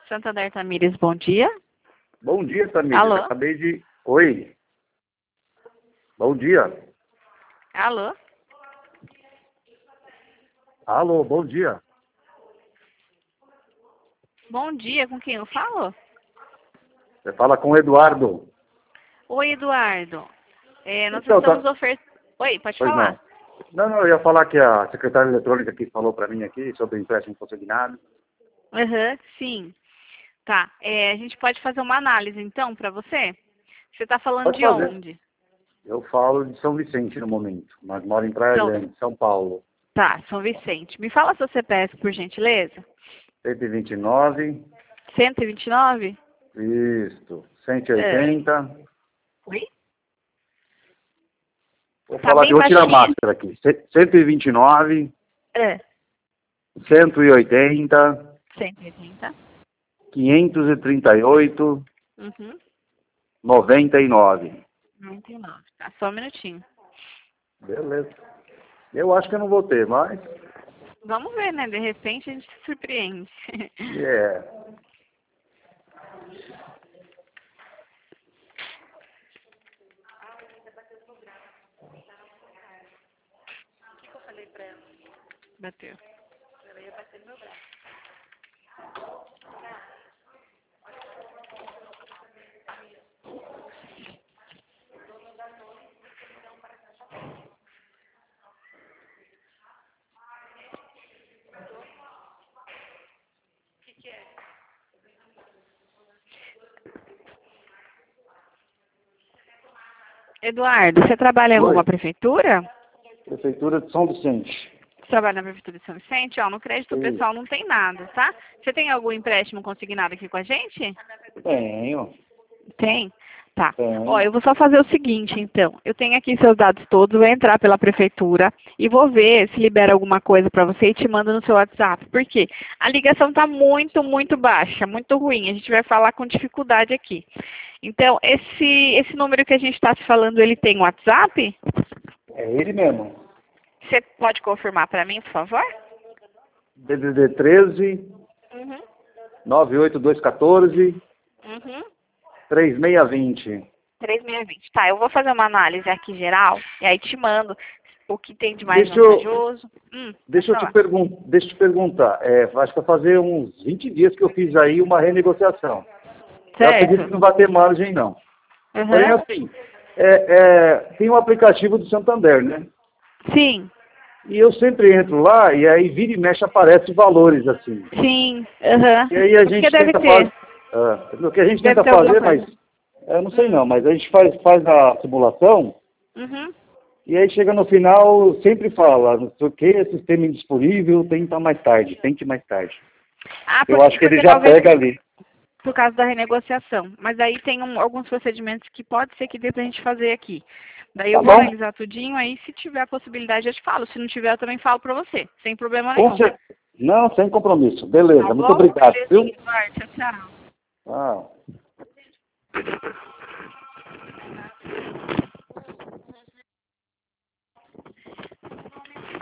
Santander Tamires, bom dia. Bom dia, Tamires. Alô? Acabei de... Oi. Bom dia. Alô? Alô, bom dia. Bom dia, com quem eu falo? Você fala com o Eduardo. Oi, Eduardo. Nós Então, estamos oferecendo... Oi, pode Pois falar. não, eu ia falar que a secretária eletrônica aqui falou para mim aqui sobre o empréstimo consignado. Aham, sim. Tá, a gente pode fazer uma análise então para você? Você está falando Pode de fazer. onde? Eu falo de São Vicente no momento, mas moro em Praia Grande, São Paulo. Tá, São Vicente. Me fala seu CPF, por gentileza. 129, 129? isso, 180. Oi? Vou Tá falar bem que eu vou tirar a baixinho. máscara aqui. 129, É. 180, 180. 538, Uhum. 99. 99. Tá, só um minutinho. Beleza. Eu acho que eu não vou ter, mas... Vamos ver, né? De repente a gente se surpreende. É. Bateu. Eduardo, você trabalha em alguma Oi, prefeitura? Prefeitura de São Vicente. Você trabalha na prefeitura de São Vicente? Ó, no crédito Isso. pessoal não tem nada, tá? Você tem algum empréstimo consignado aqui com a gente? Tenho, Tem? Tá. Ó, tenho. eu vou só fazer o seguinte, então. Eu tenho aqui seus dados todos, vou entrar pela prefeitura e vou ver se libera alguma coisa para você e te mando no seu WhatsApp. Por quê? A ligação tá muito baixa, muito ruim. A gente vai falar com dificuldade aqui. Então, esse número que a gente está te falando, ele tem WhatsApp? É ele mesmo. Você pode confirmar para mim, por favor? DDD 13, Uhum. 98214, Uhum. 3620. 3620. Tá, eu vou fazer uma análise aqui geral e aí te mando o que tem de mais Deixa eu, vantajoso. Pode deixa eu te, falar. deixa eu te perguntar. Acho que vai fazer uns 20 dias que eu fiz aí uma renegociação. Eu acredito que Certo. não vai ter margem, não. Porém, Uhum. assim, tem um aplicativo do Santander, né? Sim, E eu sempre entro lá e aí vira e mexe aparece valores, assim. sim. Uhum. E aí a É porque gente deve tenta fazer, ter. o que a gente Deve tenta ter alguma fazer, mas coisa. eu não sei não, mas a gente faz a simulação Uhum. e aí chega no final, sempre fala, não sei o que, sistema indisponível, tenta mais tarde, tente mais tarde. Ah, Eu acho que ele porque já talvez pega ali. por causa da renegociação. Mas aí tem alguns procedimentos que pode ser que dê pra gente fazer aqui. Daí eu Tá vou bom? analisar tudinho, aí se tiver a possibilidade eu te falo. Se não tiver, eu também falo pra você. Sem problema Com nenhum. certeza. Não, sem compromisso. Tá Beleza, muito bom? obrigado, viu? Belezinha, Eduardo. Tchau, tchau. Ah.